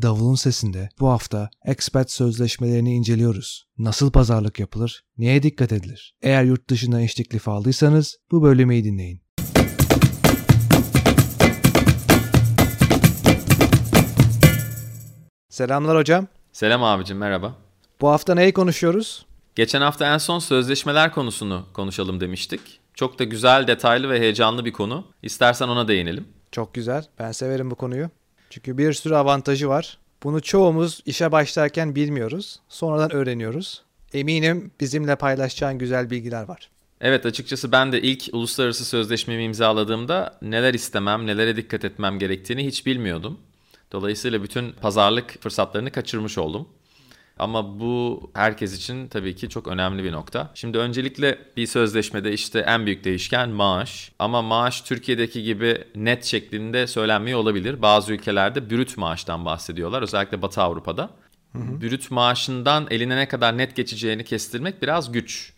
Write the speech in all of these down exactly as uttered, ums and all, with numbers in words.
Davulun Sesi'nde bu hafta expat sözleşmelerini inceliyoruz. Nasıl pazarlık yapılır? Neye dikkat edilir? Eğer yurt dışına iş teklifi aldıysanız bu bölümü iyi dinleyin. Selamlar hocam. Selam abicim, merhaba. Bu hafta neyi konuşuyoruz? Geçen hafta en son sözleşmeler konusunu konuşalım demiştik. Çok da güzel, detaylı ve heyecanlı bir konu. İstersen ona değinelim. Çok güzel. Ben severim bu konuyu. Çünkü bir sürü avantajı var. Bunu çoğumuz işe başlarken bilmiyoruz. Sonradan öğreniyoruz. Eminim bizimle paylaşacağın güzel bilgiler var. Evet, açıkçası ben de ilk uluslararası sözleşmemi imzaladığımda neler istemem, nelere dikkat etmem gerektiğini hiç bilmiyordum. Dolayısıyla bütün pazarlık fırsatlarını kaçırmış oldum. Ama bu herkes için tabii ki çok önemli bir nokta. Şimdi öncelikle bir sözleşmede işte en büyük değişken maaş. Ama maaş Türkiye'deki gibi net şeklinde söylenmiyor olabilir. Bazı ülkelerde brüt maaştan bahsediyorlar. Özellikle Batı Avrupa'da. Hı hı. Brüt maaşından eline ne kadar net geçeceğini kestirmek biraz güç.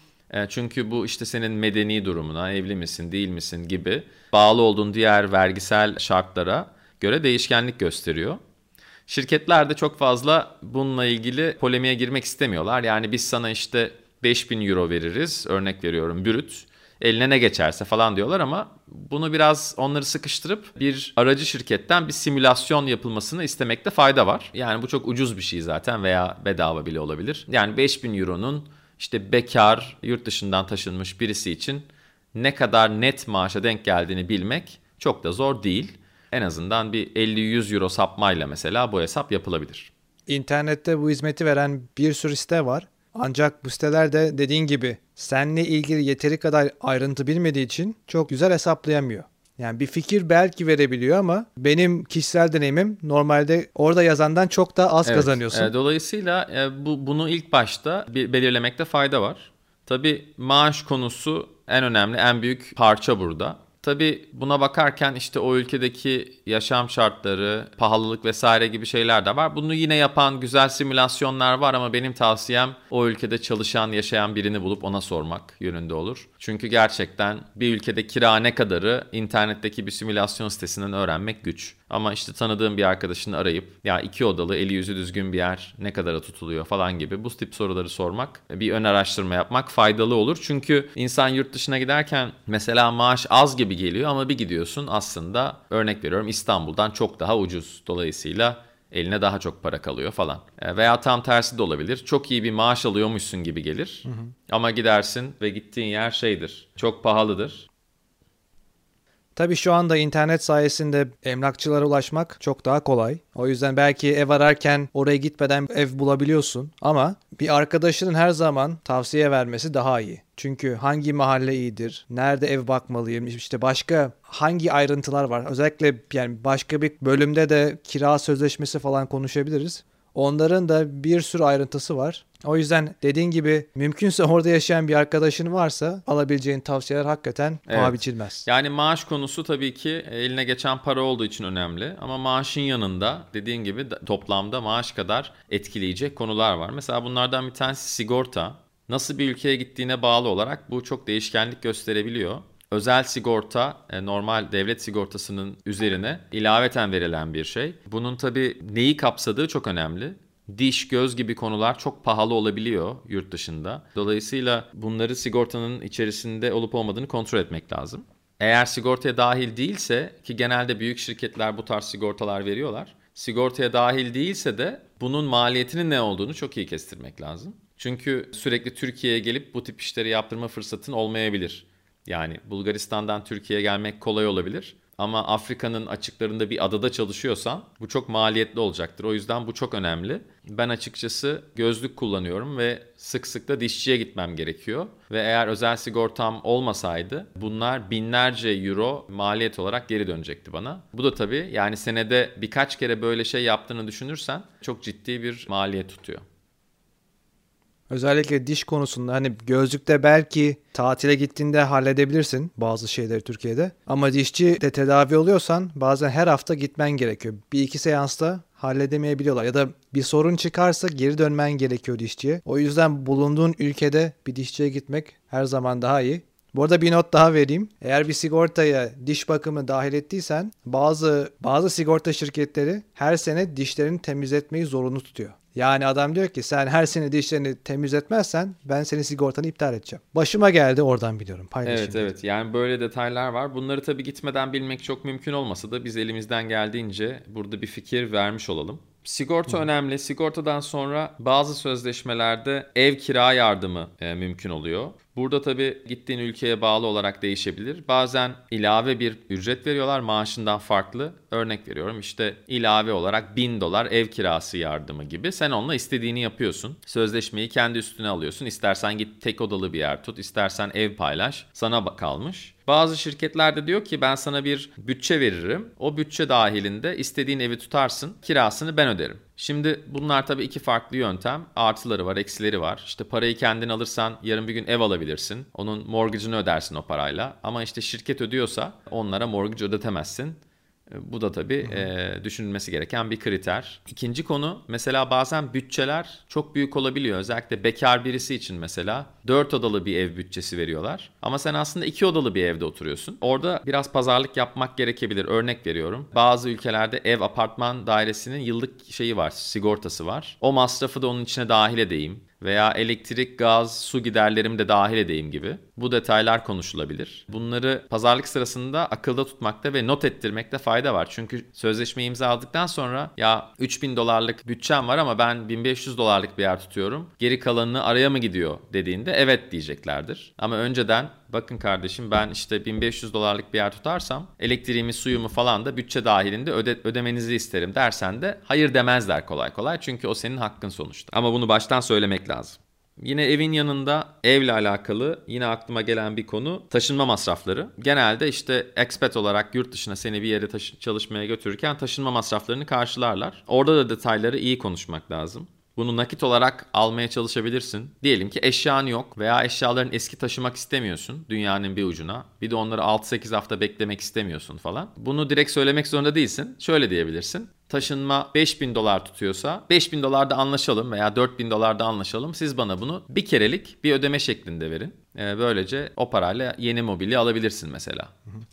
Çünkü bu işte senin medeni durumuna, evli misin, değil misin gibi bağlı olduğun diğer vergisel şartlara göre değişkenlik gösteriyor. Şirketler de çok fazla bununla ilgili polemiğe girmek istemiyorlar. Yani biz sana işte beş bin euro veririz, örnek veriyorum brüt, eline ne geçerse falan diyorlar ama bunu biraz onları sıkıştırıp bir aracı şirketten bir simülasyon yapılmasını istemekte fayda var. Yani bu çok ucuz bir şey zaten veya bedava bile olabilir. Yani beş bin euronun işte bekar, yurt dışından taşınmış birisi için ne kadar net maaşa denk geldiğini bilmek çok da zor değil. En azından bir elli yüz euro sapmayla mesela bu hesap yapılabilir. İnternette bu hizmeti veren bir sürü site var. Ancak bu siteler de dediğin gibi seninle ilgili yeteri kadar ayrıntı bilmediği için çok güzel hesaplayamıyor. Yani bir fikir belki verebiliyor ama benim kişisel deneyimim normalde orada yazandan çok daha az evet, kazanıyorsun. E, dolayısıyla e, bu bunu ilk başta bir belirlemekte fayda var. Tabii maaş konusu en önemli, en büyük parça burada. Tabii buna bakarken işte o ülkedeki yaşam şartları, pahalılık vesaire gibi şeyler de var. Bunu yine yapan güzel simülasyonlar var ama benim tavsiyem o ülkede çalışan, yaşayan birini bulup ona sormak yönünde olur. Çünkü gerçekten bir ülkede kira ne kadarı internetteki bir simülasyon sitesinden öğrenmek güç. Ama işte tanıdığım bir arkadaşını arayıp ya iki odalı, eli yüzü düzgün bir yer ne kadara tutuluyor falan gibi bu tip soruları sormak, bir ön araştırma yapmak faydalı olur. Çünkü insan yurt dışına giderken mesela maaş az gibi geliyor ama bir gidiyorsun aslında örnek veriyorum İstanbul'dan çok daha ucuz. Dolayısıyla eline daha çok para kalıyor falan. Veya tam tersi de olabilir. Çok iyi bir maaş alıyormuşsun gibi gelir. Hı hı. Ama gidersin ve gittiğin yer şeydir, çok pahalıdır. Tabii şu anda internet sayesinde emlakçılara ulaşmak çok daha kolay. O yüzden belki ev ararken oraya gitmeden ev bulabiliyorsun. Ama bir arkadaşının her zaman tavsiye vermesi daha iyi. Çünkü hangi mahalle iyidir, nerede ev bakmalıyım, işte başka hangi ayrıntılar var. Özellikle yani başka bir bölümde de kira sözleşmesi falan konuşabiliriz. Onların da bir sürü ayrıntısı var. O yüzden dediğin gibi mümkünse orada yaşayan bir arkadaşın varsa alabileceğin tavsiyeler hakikaten evet. paha biçilmez. Yani maaş konusu tabii ki eline geçen para olduğu için önemli. Ama maaşın yanında dediğin gibi toplamda maaş kadar etkileyecek konular var. Mesela bunlardan bir tanesi sigorta. Nasıl bir ülkeye gittiğine bağlı olarak bu çok değişkenlik gösterebiliyor. Özel sigorta normal devlet sigortasının üzerine ilaveten verilen bir şey. Bunun tabii neyi kapsadığı çok önemli. Diş, göz gibi konular çok pahalı olabiliyor yurt dışında. Dolayısıyla bunları sigortanın içerisinde olup olmadığını kontrol etmek lazım. Eğer sigortaya dahil değilse ki genelde büyük şirketler bu tarz sigortalar veriyorlar. Sigortaya dahil değilse de bunun maliyetinin ne olduğunu çok iyi kestirmek lazım. Çünkü sürekli Türkiye'ye gelip bu tip işleri yaptırma fırsatın olmayabilir. Yani Bulgaristan'dan Türkiye'ye gelmek kolay olabilir. Ama Afrika'nın açıklarında bir adada çalışıyorsan bu çok maliyetli olacaktır. O yüzden bu çok önemli. Ben açıkçası gözlük kullanıyorum ve sık sık da dişçiye gitmem gerekiyor. Ve eğer özel sigortam olmasaydı bunlar binlerce euro maliyet olarak geri dönecekti bana. Bu da tabii yani senede birkaç kere böyle şey yaptığını düşünürsen çok ciddi bir maliyet tutuyor. Özellikle diş konusunda hani gözlükte belki tatile gittiğinde halledebilirsin bazı şeyleri Türkiye'de. Ama dişçi de tedavi oluyorsan bazen her hafta gitmen gerekiyor. Bir iki seansta halledemeyebiliyorlar. Ya da bir sorun çıkarsa geri dönmen gerekiyor dişçiye. O yüzden bulunduğun ülkede bir dişçiye gitmek her zaman daha iyi. Bu arada bir not daha vereyim. Eğer bir sigortaya diş bakımı dahil ettiysen bazı bazı sigorta şirketleri her sene dişlerini temizletmeyi zorunlu tutuyor. Yani adam diyor ki sen her sene dişlerini temizletmezsen ben senin sigortanı iptal edeceğim. Başıma geldi, oradan biliyorum. Paylaşayım. Evet evet, yani böyle detaylar var. Bunları tabii gitmeden bilmek çok mümkün olmasa da biz elimizden geldiğince burada bir fikir vermiş olalım. Sigorta önemli. Sigortadan sonra bazı sözleşmelerde ev kira yardımı e, mümkün oluyor. Burada tabii gittiğin ülkeye bağlı olarak değişebilir. Bazen ilave bir ücret veriyorlar maaşından farklı. Örnek veriyorum, işte ilave olarak bin dolar ev kirası yardımı gibi. Sen onunla istediğini yapıyorsun. Sözleşmeyi kendi üstüne alıyorsun. İstersen git tek odalı bir yer tut, istersen ev paylaş. Sana kalmış. Bazı şirketler de diyor ki ben sana bir bütçe veririm. O bütçe dahilinde istediğin evi tutarsın. Kirasını ben öderim. Şimdi bunlar tabii iki farklı yöntem. Artıları var, eksileri var. İşte parayı kendin alırsan yarın bir gün ev alabilirsin. Onun mortgage'ını ödersin o parayla. Ama işte şirket ödüyorsa onlara mortgage ödetemezsin. Bu da tabii e, düşünülmesi gereken bir kriter. İkinci konu, mesela bazen bütçeler çok büyük olabiliyor. Özellikle bekar birisi için mesela dört odalı bir ev bütçesi veriyorlar. Ama sen aslında iki odalı bir evde oturuyorsun. Orada biraz pazarlık yapmak gerekebilir. Örnek veriyorum. Bazı ülkelerde ev apartman dairesinin yıllık şeyi var, sigortası var. O masrafı da onun içine dahil edeyim. Veya elektrik, gaz, su giderlerimi de dahil edeyim gibi. Bu detaylar konuşulabilir. Bunları pazarlık sırasında akılda tutmakta ve not ettirmekte fayda var. Çünkü sözleşmeyi imzaladıktan sonra ya üç bin dolarlık bütçem var ama ben bin beş yüz dolarlık bir yer tutuyorum, geri kalanını araya mı gidiyor dediğinde evet diyeceklerdir. Ama önceden bakın kardeşim ben işte bin beş yüz dolarlık bir yer tutarsam elektriğimi, suyumu falan da bütçe dahilinde öde- ödemenizi isterim dersen de hayır demezler kolay kolay. Çünkü o senin hakkın sonuçta. Ama bunu baştan söylemek lazım. Yine evin yanında evle alakalı yine aklıma gelen bir konu taşınma masrafları. Genelde işte expat olarak yurt dışına seni bir yere taşı- çalışmaya götürürken taşınma masraflarını karşılarlar. Orada da detayları iyi konuşmak lazım. Bunu nakit olarak almaya çalışabilirsin. Diyelim ki eşyan yok veya eşyaların eski taşımak istemiyorsun dünyanın bir ucuna. Bir de onları altı sekiz hafta beklemek istemiyorsun falan. Bunu direkt söylemek zorunda değilsin. Şöyle diyebilirsin. Taşınma beş bin dolar tutuyorsa beş bin dolarda anlaşalım veya dört bin dolarda anlaşalım. Siz bana bunu bir kerelik bir ödeme şeklinde verin. Ee, böylece o parayla yeni mobilya alabilirsin mesela.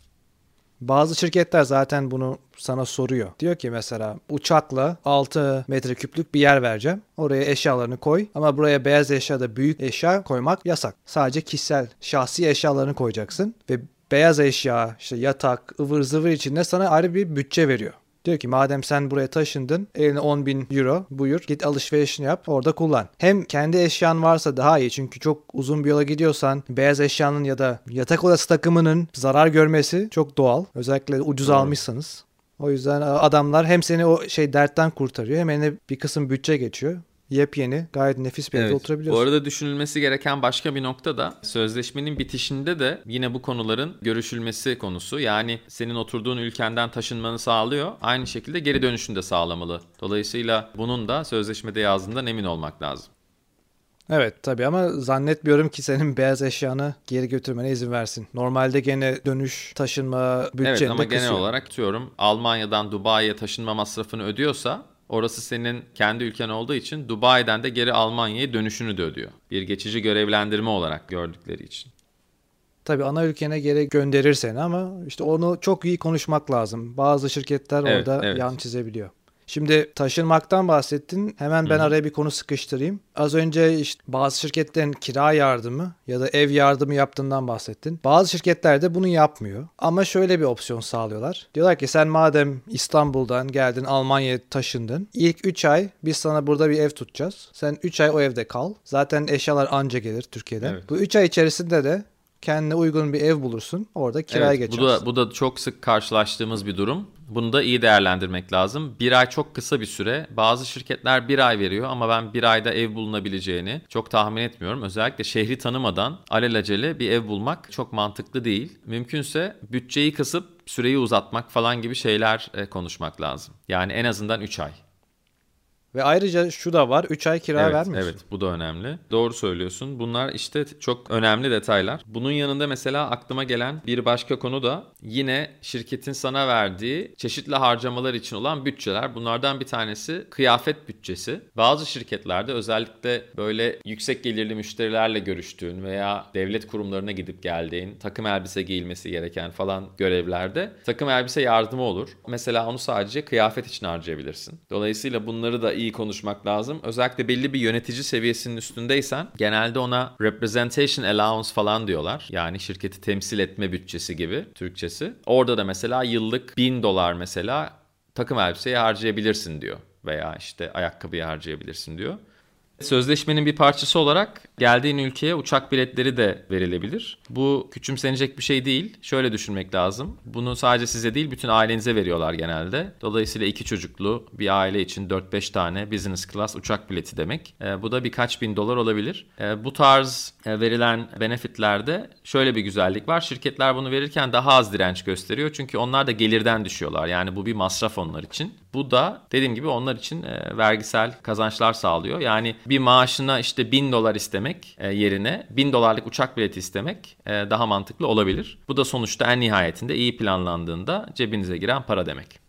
Bazı şirketler zaten bunu sana soruyor. Diyor ki mesela uçakla altı metreküplük bir yer vereceğim. Oraya eşyalarını koy ama buraya beyaz eşya da büyük eşya koymak yasak. Sadece kişisel, şahsi eşyalarını koyacaksın ve beyaz eşya, işte yatak, ıvır zıvır içinde sana ayrı bir bütçe veriyor. Diyor ki madem sen buraya taşındın, eline on bin euro, buyur git alışverişini yap, orada kullan. Hem kendi eşyan varsa daha iyi, çünkü çok uzun bir yola gidiyorsan beyaz eşyanın ya da yatak odası takımının zarar görmesi çok doğal. Özellikle ucuz Doğru. almışsanız. O yüzden adamlar hem seni o şey dertten kurtarıyor hem eline bir kısım bütçe geçiyor. Yepyeni, gayet nefis bir evde Evet. oturabiliyorsun. Bu arada düşünülmesi gereken başka bir nokta da sözleşmenin bitişinde de yine bu konuların görüşülmesi konusu. Yani senin oturduğun ülkenden taşınmanı sağlıyor. Aynı şekilde geri dönüşünü de sağlamalı. Dolayısıyla bunun da sözleşmede yazdığından emin olmak lazım. Evet tabii, ama zannetmiyorum ki senin beyaz eşyanı geri götürmene izin versin. Normalde gene dönüş, taşınma bütçeni Evet, de ama genel kısıyor. olarak diyorum Almanya'dan Dubai'ye taşınma masrafını ödüyorsa orası senin kendi ülken olduğu için Dubai'den de geri Almanya'ya dönüşünü de ödüyor. Bir geçici görevlendirme olarak gördükleri için. Tabii ana ülkene geri gönderir seni ama işte onu çok iyi konuşmak lazım. Bazı şirketler Evet, orada evet. yan çizebiliyor. Şimdi taşınmaktan bahsettin. Hemen ben Hı hı. araya bir konu sıkıştırayım. Az önce işte bazı şirketlerin kira yardımı ya da ev yardımı yaptığından bahsettin. Bazı şirketler de bunu yapmıyor. Ama şöyle bir opsiyon sağlıyorlar. Diyorlar ki sen madem İstanbul'dan geldin, Almanya'ya taşındın, İlk üç ay biz sana burada bir ev tutacağız. Sen üç ay o evde kal. Zaten eşyalar anca gelir Türkiye'den. Evet. Bu üç ay içerisinde de kendine uygun bir ev bulursun. Orada kiraya Evet, geçersin. bu da bu da çok sık karşılaştığımız bir durum. Bunu da iyi değerlendirmek lazım. Bir ay çok kısa bir süre. Bazı şirketler bir ay veriyor ama ben bir ayda ev bulunabileceğini çok tahmin etmiyorum. Özellikle şehri tanımadan alelacele bir ev bulmak çok mantıklı değil. Mümkünse bütçeyi kısıp süreyi uzatmak falan gibi şeyler e, konuşmak lazım. Yani en azından üç ay. Ve ayrıca şu da var, üç ay kira Evet, vermiyorsun. evet, bu da önemli. Doğru söylüyorsun. Bunlar işte çok önemli detaylar. Bunun yanında mesela aklıma gelen bir başka konu da yine şirketin sana verdiği çeşitli harcamalar için olan bütçeler. Bunlardan bir tanesi kıyafet bütçesi. Bazı şirketlerde özellikle böyle yüksek gelirli müşterilerle görüştüğün veya devlet kurumlarına gidip geldiğin, takım elbise giyilmesi gereken falan görevlerde takım elbise yardımı olur. Mesela onu sadece kıyafet için harcayabilirsin. Dolayısıyla bunları da iyi konuşmak lazım. Özellikle belli bir yönetici seviyesinin üstündeysen genelde ona representation allowance falan diyorlar. Yani şirketi temsil etme bütçesi gibi Türkçesi. Orada da mesela yıllık bin dolar mesela takım elbiseye harcayabilirsin diyor. Veya işte ayakkabıya harcayabilirsin diyor. Sözleşmenin bir parçası olarak geldiğin ülkeye uçak biletleri de verilebilir. Bu küçümsenecek bir şey değil. Şöyle düşünmek lazım. Bunu sadece size değil bütün ailenize veriyorlar genelde. Dolayısıyla iki çocuklu bir aile için dört beş tane business class uçak bileti demek. E, bu da birkaç bin dolar olabilir. E, bu tarz e, verilen benefitlerde şöyle bir güzellik var. Şirketler bunu verirken daha az direnç gösteriyor. Çünkü onlar da gelirden düşüyorlar. Yani bu bir masraf onlar için. Bu da dediğim gibi onlar için e, vergisel kazançlar sağlıyor. Yani bir maaşına işte bin dolar istemek e, yerine bin dolarlık uçak bileti istemek e, daha mantıklı olabilir. Bu da sonuçta en nihayetinde iyi planlandığında cebinize giren para demek.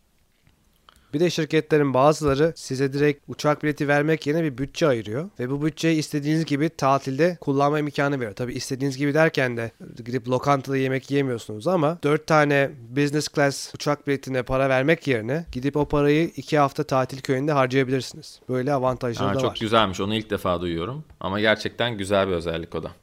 Bir de şirketlerin bazıları size direkt uçak bileti vermek yerine bir bütçe ayırıyor. Ve bu bütçeyi istediğiniz gibi tatilde kullanma imkanı veriyor. Tabii istediğiniz gibi derken de gidip lokantada yemek yiyemiyorsunuz ama dört tane business class uçak biletine para vermek yerine gidip o parayı iki hafta tatil köyünde harcayabilirsiniz. Böyle avantajları Aa, da çok var. Çok güzelmiş. Onu ilk defa duyuyorum. Ama gerçekten güzel bir özellik o da.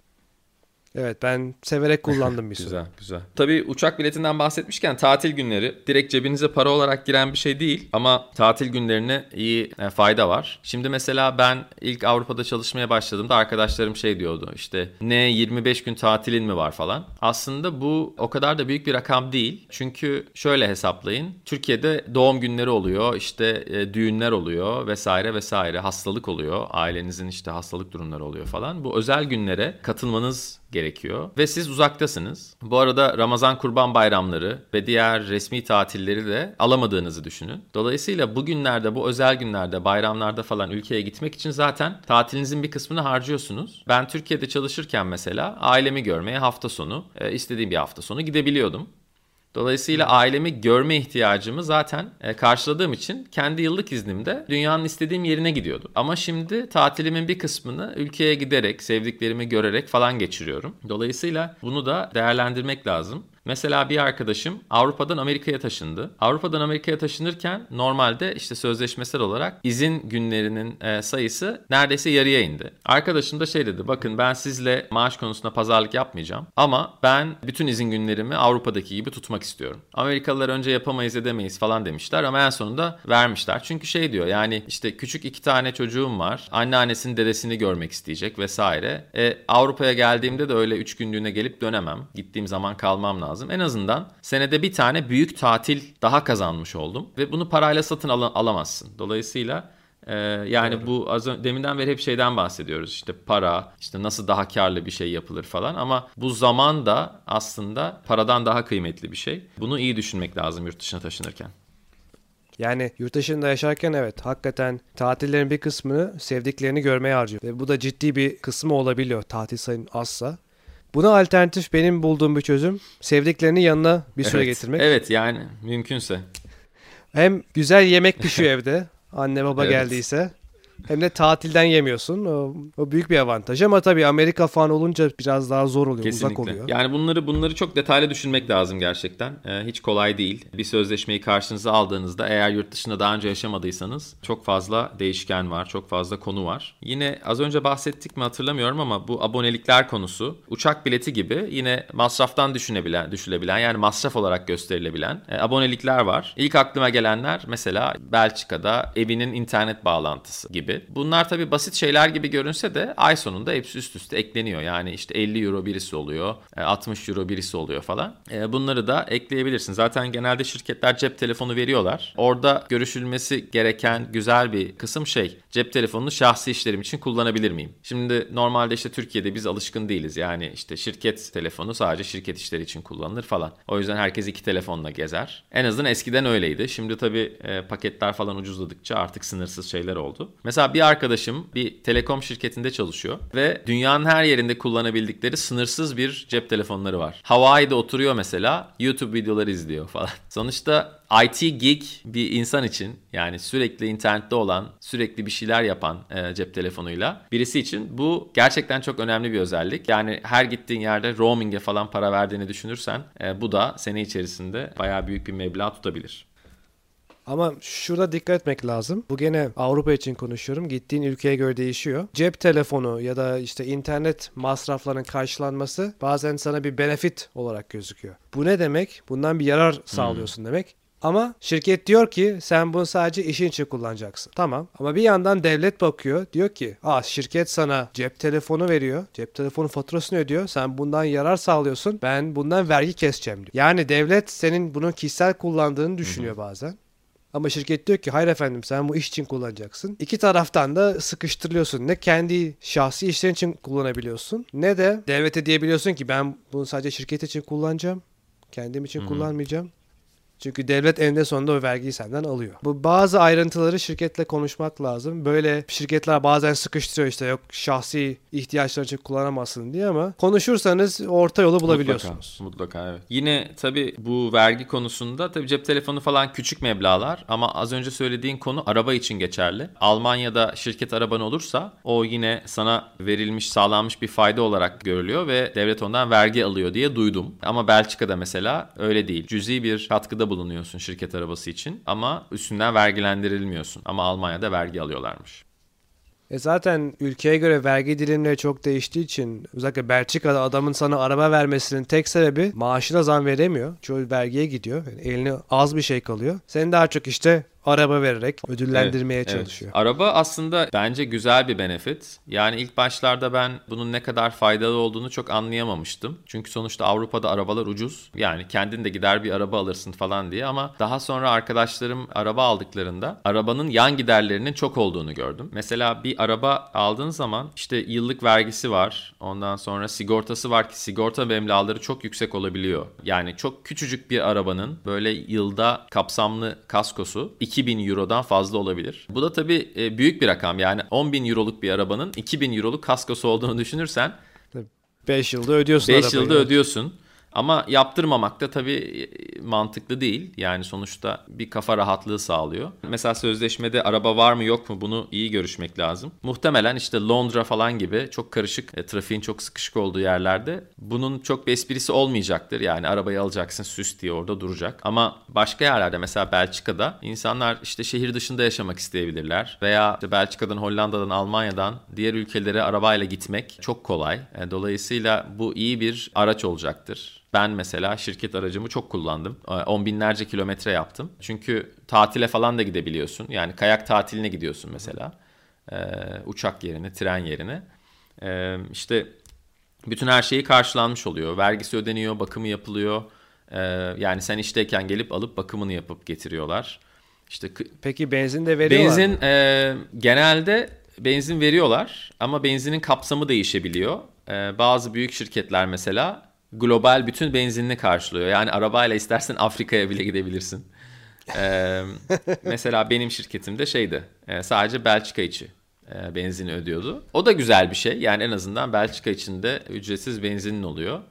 Evet, ben severek kullandım bir süre. Güzel, güzel. Tabii uçak biletinden bahsetmişken tatil günleri direkt cebinize para olarak giren bir şey değil ama tatil günlerine iyi e, fayda var. Şimdi mesela ben ilk Avrupa'da çalışmaya başladığımda arkadaşlarım şey diyordu işte ne yirmi beş gün tatilin mi var falan. Aslında bu o kadar da büyük bir rakam değil. Çünkü şöyle hesaplayın. Türkiye'de doğum günleri oluyor, işte e, düğünler oluyor vesaire vesaire. Hastalık oluyor. Ailenizin işte hastalık durumları oluyor falan. Bu özel günlere katılmanız gerekiyor ve siz uzaktasınız. Bu arada Ramazan, Kurban bayramları ve diğer resmi tatilleri de alamadığınızı düşünün. Dolayısıyla bu günlerde, bu özel günlerde, bayramlarda falan ülkeye gitmek için zaten tatilinizin bir kısmını harcıyorsunuz. Ben Türkiye'de çalışırken mesela ailemi görmeye hafta sonu, istediğim bir hafta sonu gidebiliyordum. Dolayısıyla ailemi görme ihtiyacımı zaten e, karşıladığım için kendi yıllık iznimde dünyanın istediğim yerine gidiyordum. Ama şimdi tatilimin bir kısmını ülkeye giderek, sevdiklerimi görerek falan geçiriyorum. Dolayısıyla bunu da değerlendirmek lazım. Mesela bir arkadaşım Avrupa'dan Amerika'ya taşındı. Avrupa'dan Amerika'ya taşınırken normalde işte sözleşmesel olarak izin günlerinin e, sayısı neredeyse yarıya indi. Arkadaşım da şey dedi, bakın ben sizle maaş konusunda pazarlık yapmayacağım ama ben bütün izin günlerimi Avrupa'daki gibi tutmak istiyorum. Amerikalılar önce yapamayız edemeyiz falan demişler ama en sonunda vermişler. Çünkü şey diyor, yani işte küçük iki tane çocuğum var. Anneannesini dedesini görmek isteyecek vesaire. E, Avrupa'ya geldiğimde de öyle üç günlüğüne gelip dönemem. Gittiğim zaman kalmam lazım. En azından senede bir tane büyük tatil daha kazanmış oldum. Ve bunu parayla satın al- alamazsın. Dolayısıyla e, yani evet. Bu az önce, deminden beri hep şeyden bahsediyoruz. İşte para, işte nasıl daha karlı bir şey yapılır falan. Ama bu zaman da aslında paradan daha kıymetli bir şey. Bunu iyi düşünmek lazım yurt dışına taşınırken. Yani yurt dışında yaşarken evet hakikaten tatillerin bir kısmını sevdiklerini görmeye harcıyor. Ve bu da ciddi bir kısmı olabiliyor tatil sayın azsa. Buna alternatif benim bulduğum bir çözüm sevdiklerini yanına bir süre evet, getirmek. Evet yani mümkünse. Hem güzel yemek pişiyor evde anne baba evet. geldiyse. Hem de tatilden yemiyorsun. O, o büyük bir avantaj ama tabii Amerika falan olunca biraz daha zor oluyor, Kesinlikle. uzak oluyor. Yani bunları bunları çok detaylı düşünmek lazım gerçekten. Ee, hiç kolay değil. Bir sözleşmeyi karşınıza aldığınızda eğer yurt dışında daha önce yaşamadıysanız çok fazla değişken var, çok fazla konu var. Yine az önce bahsettik mi hatırlamıyorum ama bu abonelikler konusu uçak bileti gibi yine masraftan düşünebilen, düşülebilen yani masraf olarak gösterilebilen e, abonelikler var. İlk aklıma gelenler mesela Belçika'da evinin internet bağlantısı gibi. gibi. Bunlar tabii basit şeyler gibi görünse de ay sonunda hepsi üst üste ekleniyor. Yani işte elli euro birisi oluyor, altmış euro birisi oluyor falan. Bunları da ekleyebilirsin. Zaten genelde şirketler cep telefonu veriyorlar. Orada görüşülmesi gereken güzel bir kısım şey, cep telefonunu şahsi işlerim için kullanabilir miyim? Şimdi normalde işte Türkiye'de biz alışkın değiliz. Yani işte şirket telefonu sadece şirket işleri için kullanılır falan. O yüzden herkes iki telefonla gezer. En azından eskiden öyleydi. Şimdi tabii e, paketler falan ucuzladıkça artık sınırsız şeyler oldu. Mesela bir arkadaşım bir telekom şirketinde çalışıyor ve dünyanın her yerinde kullanabildikleri sınırsız bir cep telefonları var. Hawaii'de oturuyor mesela, YouTube videoları izliyor falan. Sonuçta I T geek bir insan için, yani sürekli internette olan, sürekli bir şeyler yapan e, cep telefonuyla birisi için bu gerçekten çok önemli bir özellik. Yani her gittiğin yerde roaming'e falan para verdiğini düşünürsen e, bu da sene içerisinde bayağı büyük bir meblağ tutabilir. Ama şurada dikkat etmek lazım. Bu gene Avrupa için konuşuyorum. Gittiğin ülkeye göre değişiyor. Cep telefonu ya da işte internet masraflarının karşılanması bazen sana bir benefit olarak gözüküyor. Bu ne demek? Bundan bir yarar sağlıyorsun hmm. demek. Ama şirket diyor ki sen bunu sadece işin için kullanacaksın. Tamam. Ama bir yandan devlet bakıyor. Diyor ki aa, şirket sana cep telefonu veriyor. Cep telefonu faturasını ödüyor. Sen bundan yarar sağlıyorsun. Ben bundan vergi keseceğim diyor. Yani devlet senin bunu kişisel kullandığını düşünüyor Hı-hı. bazen. Ama şirket diyor ki hayır efendim sen bu iş için kullanacaksın. İki taraftan da sıkıştırılıyorsun. Ne kendi şahsi işlerin için kullanabiliyorsun ne de devlete diyebiliyorsun ki ben bunu sadece şirket için kullanacağım. Kendim için Hı-hı. kullanmayacağım. Çünkü devlet eninde sonunda o vergiyi senden alıyor. Bu bazı ayrıntıları şirketle konuşmak lazım. Böyle şirketler bazen sıkıştırıyor işte yok şahsi ihtiyaçlar için kullanamazsın diye ama konuşursanız orta yolu bulabiliyorsunuz. Mutlaka, mutlaka evet. Yine tabii bu vergi konusunda tabii cep telefonu falan küçük meblağlar ama az önce söylediğin konu araba için geçerli. Almanya'da şirket araban olursa o yine sana verilmiş, sağlanmış bir fayda olarak görülüyor ve devlet ondan vergi alıyor diye duydum. Ama Belçika'da mesela öyle değil. Cüzi bir katkıda bulunuyorsun şirket arabası için ama üstünden vergilendirilmiyorsun. Ama Almanya'da vergi alıyorlarmış. E zaten ülkeye göre vergi dilimleri çok değiştiği için özellikle Belçika'da adamın sana araba vermesinin tek sebebi maaşına zam veremiyor. Çoğu vergiye gidiyor. Yani eline az bir şey kalıyor. Senin daha çok işte araba vererek ödüllendirmeye evet, çalışıyor. Evet. Araba aslında bence güzel bir benefit. Yani ilk başlarda ben bunun ne kadar faydalı olduğunu çok anlayamamıştım. Çünkü sonuçta Avrupa'da arabalar ucuz. Yani kendin de gider bir araba alırsın falan diye ama daha sonra arkadaşlarım araba aldıklarında arabanın yan giderlerinin çok olduğunu gördüm. Mesela bir araba aldığın zaman işte yıllık vergisi var. Ondan sonra sigortası var ki sigorta meblağları çok yüksek olabiliyor. Yani çok küçücük bir arabanın böyle yılda kapsamlı kaskosu iki bin eurodan fazla olabilir. Bu da tabii büyük bir rakam. Yani on bin euroluk bir arabanın iki bin euroluk kaskosu olduğunu düşünürsen beş yılda ödüyorsun arabayı. beş yılda ödüyorsun. Ama yaptırmamak da tabii mantıklı değil. Yani sonuçta bir kafa rahatlığı sağlıyor. Mesela sözleşmede araba var mı yok mu bunu iyi görüşmek lazım. Muhtemelen işte Londra falan gibi çok karışık, e, trafiğin çok sıkışık olduğu yerlerde bunun çok bir esprisi olmayacaktır. Yani arabayı alacaksın süs diye orada duracak. Ama başka yerlerde mesela Belçika'da insanlar işte şehir dışında yaşamak isteyebilirler. Veya işte Belçika'dan, Hollanda'dan, Almanya'dan diğer ülkelere arabayla gitmek çok kolay. E, dolayısıyla bu iyi bir araç olacaktır. Ben mesela şirket aracımı çok kullandım. On binlerce kilometre yaptım. Çünkü tatile falan da gidebiliyorsun. Yani kayak tatiline gidiyorsun mesela. Ee, uçak yerine, tren yerine. Ee, işte bütün her şeyi karşılanmış oluyor. Vergisi ödeniyor, bakımı yapılıyor. Ee, yani sen işteyken gelip alıp bakımını yapıp getiriyorlar. İşte Peki benzin de veriyorlar benzin, mı? E, genelde benzin veriyorlar ama benzinin kapsamı değişebiliyor. Ee, bazı büyük şirketler mesela global bütün benzinini karşılıyor. Yani arabayla istersen Afrika'ya bile gidebilirsin. Ee, mesela benim şirketimde şeydi, e, sadece Belçika içi e, benzini ödüyordu. O da güzel bir şey. Yani en azından Belçika içinde ücretsiz benzinin oluyor.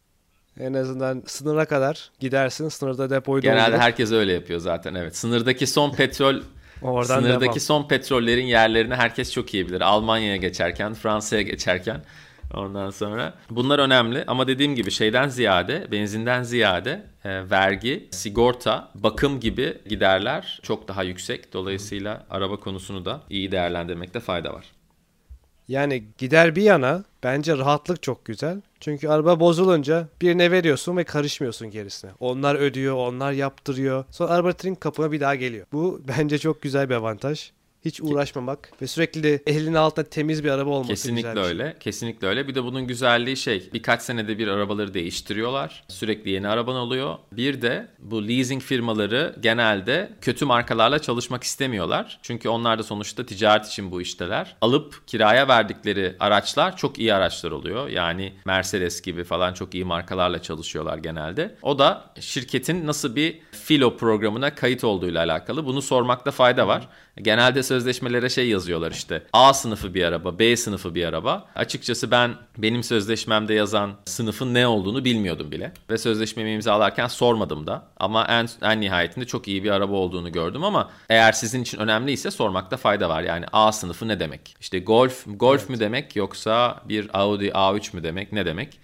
En azından sınıra kadar gidersin, sınırda depoyu doldurup. Genelde herkes öyle yapıyor zaten, evet. Sınırdaki son petrol Oradan sınırdaki devam. son petrollerin yerlerini herkes çok iyi bilir. Almanya'ya geçerken, Fransa'ya geçerken. Ondan sonra bunlar önemli ama dediğim gibi şeyden ziyade, benzinden ziyade e, vergi, sigorta, bakım gibi giderler çok daha yüksek. Dolayısıyla araba konusunu da iyi değerlendirmekte fayda var. Yani gider bir yana bence rahatlık çok güzel. Çünkü araba bozulunca birine veriyorsun ve karışmıyorsun gerisine. Onlar ödüyor, onlar yaptırıyor. Sonra araba senin kapına bir daha geliyor. Bu bence çok güzel bir avantaj. Hiç uğraşmamak ve sürekli de elinin altında temiz bir araba olması Kesinlikle güzel bir şey. öyle. Kesinlikle öyle. Bir de bunun güzelliği şey, birkaç senede bir arabaları değiştiriyorlar. Sürekli yeni araban oluyor. Bir de bu leasing firmaları genelde kötü markalarla çalışmak istemiyorlar. Çünkü onlar da sonuçta ticaret için bu işteler. Alıp kiraya verdikleri araçlar çok iyi araçlar oluyor. Yani Mercedes gibi falan çok iyi markalarla çalışıyorlar genelde. O da şirketin nasıl bir filo programına kayıt olduğuyla alakalı. Bunu sormakta fayda var. Genelde sözleşmelere şey yazıyorlar işte. A sınıfı bir araba, B sınıfı bir araba. Açıkçası ben benim sözleşmemde yazan sınıfın ne olduğunu bilmiyordum bile. Ve sözleşmemi imzalarken sormadım da. Ama en, en nihayetinde çok iyi bir araba olduğunu gördüm ama eğer sizin için önemliyse sormakta fayda var. Yani A sınıfı ne demek? İşte Golf, Golf Evet. mü demek yoksa bir Audi A üç mü demek? Ne demek?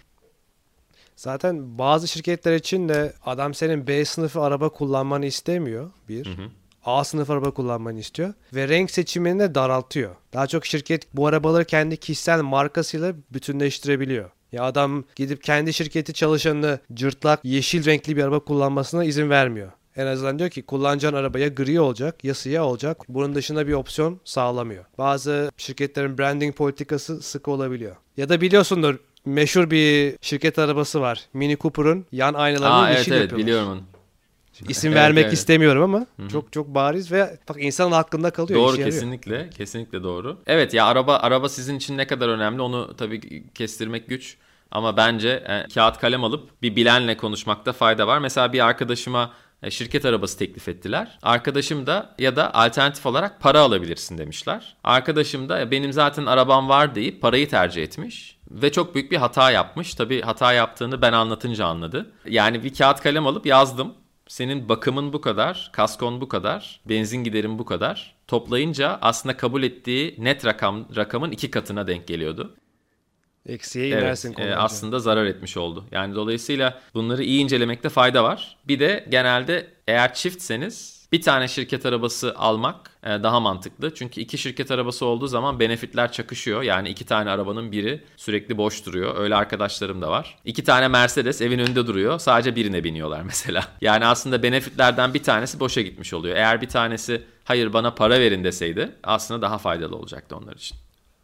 Zaten bazı şirketler için de adam senin B sınıfı araba kullanmanı istemiyor. Bir. Hı hı. A sınıf araba kullanmanı istiyor. Ve renk seçimini de daraltıyor. Daha çok şirket bu arabaları kendi kişisel markasıyla bütünleştirebiliyor. Ya adam gidip kendi şirketi çalışanını cırtlak yeşil renkli bir araba kullanmasına izin vermiyor. En azından diyor ki kullanacağın araba ya gri olacak ya siyah olacak. Bunun dışında bir opsiyon sağlamıyor. Bazı şirketlerin branding politikası sıkı olabiliyor. Ya da biliyorsundur meşhur bir şirket arabası var. Mini Cooper'ın yan aynalarını Aa, evet yeşil evet yapıyorlar. biliyorum onu. İsim Evet, vermek evet. istemiyorum ama Hı-hı. çok çok bariz ve bak insanın aklında kalıyor. Doğru, işe yarıyor. kesinlikle. Kesinlikle doğru. Evet ya, araba araba sizin için ne kadar önemli onu tabii kestirmek güç. Ama bence e, kağıt kalem alıp bir bilenle konuşmakta fayda var. Mesela bir arkadaşıma e, şirket arabası teklif ettiler. Arkadaşım da ya da alternatif olarak para alabilirsin demişler. Arkadaşım da e, benim zaten arabam var deyip parayı tercih etmiş. Ve çok büyük bir hata yapmış. Tabii hata yaptığını ben anlatınca anladı. Yani bir kağıt kalem alıp yazdım. Senin bakımın bu kadar, kaskon bu kadar, benzin giderin bu kadar. Toplayınca aslında kabul ettiği net rakam rakamın iki katına denk geliyordu. Eksiye Evet, inersin e, kolayca. aslında zarar etmiş oldu. Yani dolayısıyla bunları iyi incelemekte fayda var. Bir de genelde eğer çiftseniz bir tane şirket arabası almak e, daha mantıklı. Çünkü iki şirket arabası olduğu zaman benefitler çakışıyor. Yani iki tane arabanın biri sürekli boş duruyor. Öyle arkadaşlarım da var. İki tane Mercedes evin önünde duruyor. Sadece birine biniyorlar mesela. Yani aslında benefitlerden bir tanesi boşa gitmiş oluyor. Eğer bir tanesi hayır bana para verin deseydi aslında daha faydalı olacaktı onlar için.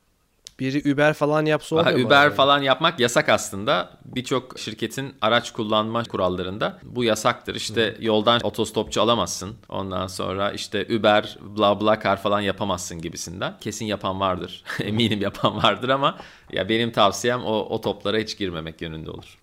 Biri Uber falan yapsa olmuyor mu Uber arabayla? falan yapmak yasak aslında. Birçok şirketin araç kullanma kurallarında bu yasaktır. İşte Hı. yoldan otostopçu alamazsın. Ondan sonra işte Uber, BlaBlaCar falan yapamazsın gibisinden. Kesin yapan vardır. Eminim yapan vardır ama ya benim tavsiyem o, o toplara hiç girmemek yönünde olur.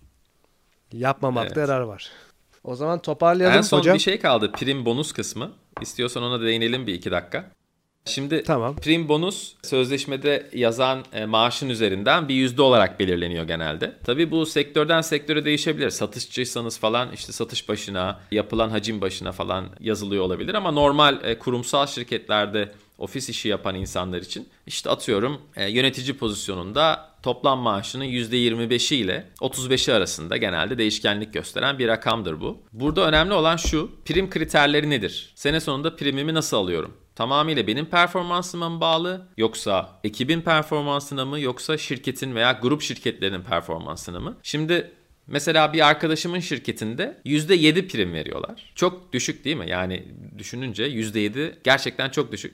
Yapmamakta Evet. yarar var. O zaman toparlayalım En son hocam. bir şey kaldı. Prim bonus kısmı. İstiyorsan ona değinelim bir iki dakika. Şimdi Tamam. prim bonus sözleşmede yazan e, maaşın üzerinden bir yüzde olarak belirleniyor genelde. Tabii bu sektörden sektöre değişebilir. Satışçıysanız falan işte satış başına, yapılan hacim başına falan yazılıyor olabilir. Ama normal e, kurumsal şirketlerde ofis işi yapan insanlar için işte atıyorum e, yönetici pozisyonunda toplam maaşının yüzde yirmi beşi ile otuz beşi arasında genelde değişkenlik gösteren bir rakamdır bu. Burada önemli olan şu, prim kriterleri nedir? Sene sonunda primimi nasıl alıyorum? Tamamıyla benim performansıma mı bağlı, yoksa ekibin performansına mı, yoksa şirketin veya grup şirketlerinin performansına mı? Şimdi mesela bir arkadaşımın şirketinde yüzde yedi prim veriyorlar. Çok düşük değil mi? Yani düşününce yüzde yedi gerçekten çok düşük.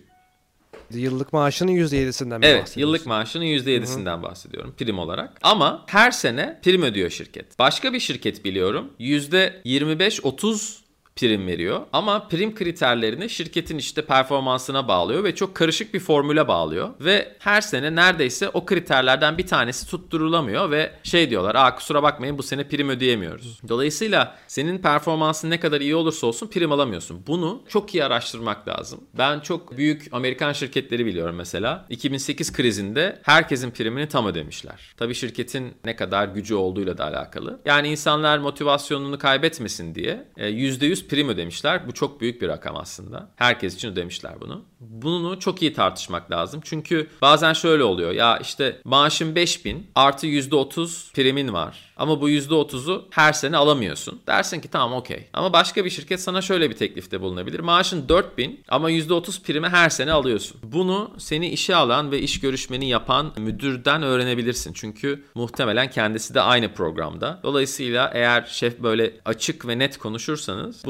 Yıllık maaşının yüzde yedisinden mi Evet, bahsediyorsun? yıllık maaşının yüzde yedisinden bahsediyorum prim olarak. Ama her sene prim ödüyor şirket. Başka bir şirket biliyorum yüzde yirmi beş otuz prim veriyor. Ama prim kriterlerini şirketin işte performansına bağlıyor ve çok karışık bir formüle bağlıyor. Ve her sene neredeyse o kriterlerden bir tanesi tutturulamıyor ve şey diyorlar, aa kusura bakmayın bu sene prim ödeyemiyoruz. Dolayısıyla senin performansın ne kadar iyi olursa olsun prim alamıyorsun. Bunu çok iyi araştırmak lazım. Ben çok büyük Amerikan şirketleri biliyorum mesela. iki bin sekiz krizinde herkesin primini tam ödemişler. Tabii şirketin ne kadar gücü olduğuyla da alakalı. Yani insanlar motivasyonunu kaybetmesin diye yüzde yüz prim ödemişler. Bu çok büyük bir rakam aslında. Herkes için ödemişler bunu. Bunu çok iyi tartışmak lazım. Çünkü bazen şöyle oluyor. Ya işte maaşın beş bin artı yüzde otuz primin var. Ama bu yüzde otuzu her sene alamıyorsun. Dersin ki tamam okey. Ama başka bir şirket sana şöyle bir teklifte bulunabilir. Maaşın dört bin ama yüzde otuz primi her sene alıyorsun. Bunu seni işe alan ve iş görüşmeni yapan müdürden öğrenebilirsin. Çünkü muhtemelen kendisi de aynı programda. Dolayısıyla eğer şef böyle açık ve net konuşursanız bunu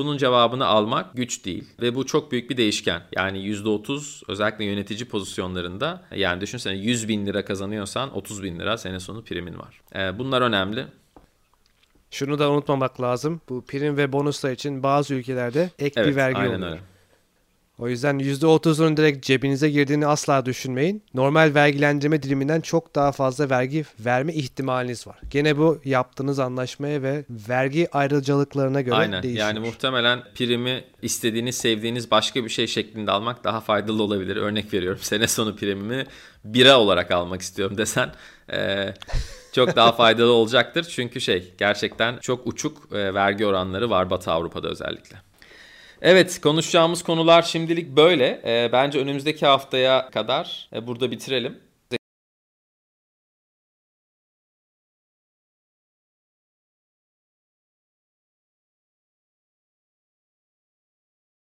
bunun cevabını almak güç değil ve bu çok büyük bir değişken. Yani yüzde otuz özellikle yönetici pozisyonlarında, yani düşünsene yüz bin lira kazanıyorsan otuz bin lira sene sonu primin var. Ee, bunlar önemli. Şunu da unutmamak lazım. Bu prim ve bonuslar için bazı ülkelerde ek Evet, bir vergi aynen oluyor. öyle. O yüzden yüzde otuzun direkt cebinize girdiğini asla düşünmeyin. Normal vergilendirme diliminden çok daha fazla vergi verme ihtimaliniz var. Gene bu yaptığınız anlaşmaya ve vergi ayrıcalıklarına göre Aynen. değişir. Yani muhtemelen primi istediğiniz, sevdiğiniz başka bir şey şeklinde almak daha faydalı olabilir. Örnek veriyorum, sene sonu primimi bira olarak almak istiyorum desen e, çok daha faydalı olacaktır. Çünkü şey, gerçekten çok uçuk e, vergi oranları var Batı Avrupa'da özellikle. Evet, konuşacağımız konular şimdilik böyle. E, bence önümüzdeki haftaya kadar e, burada bitirelim.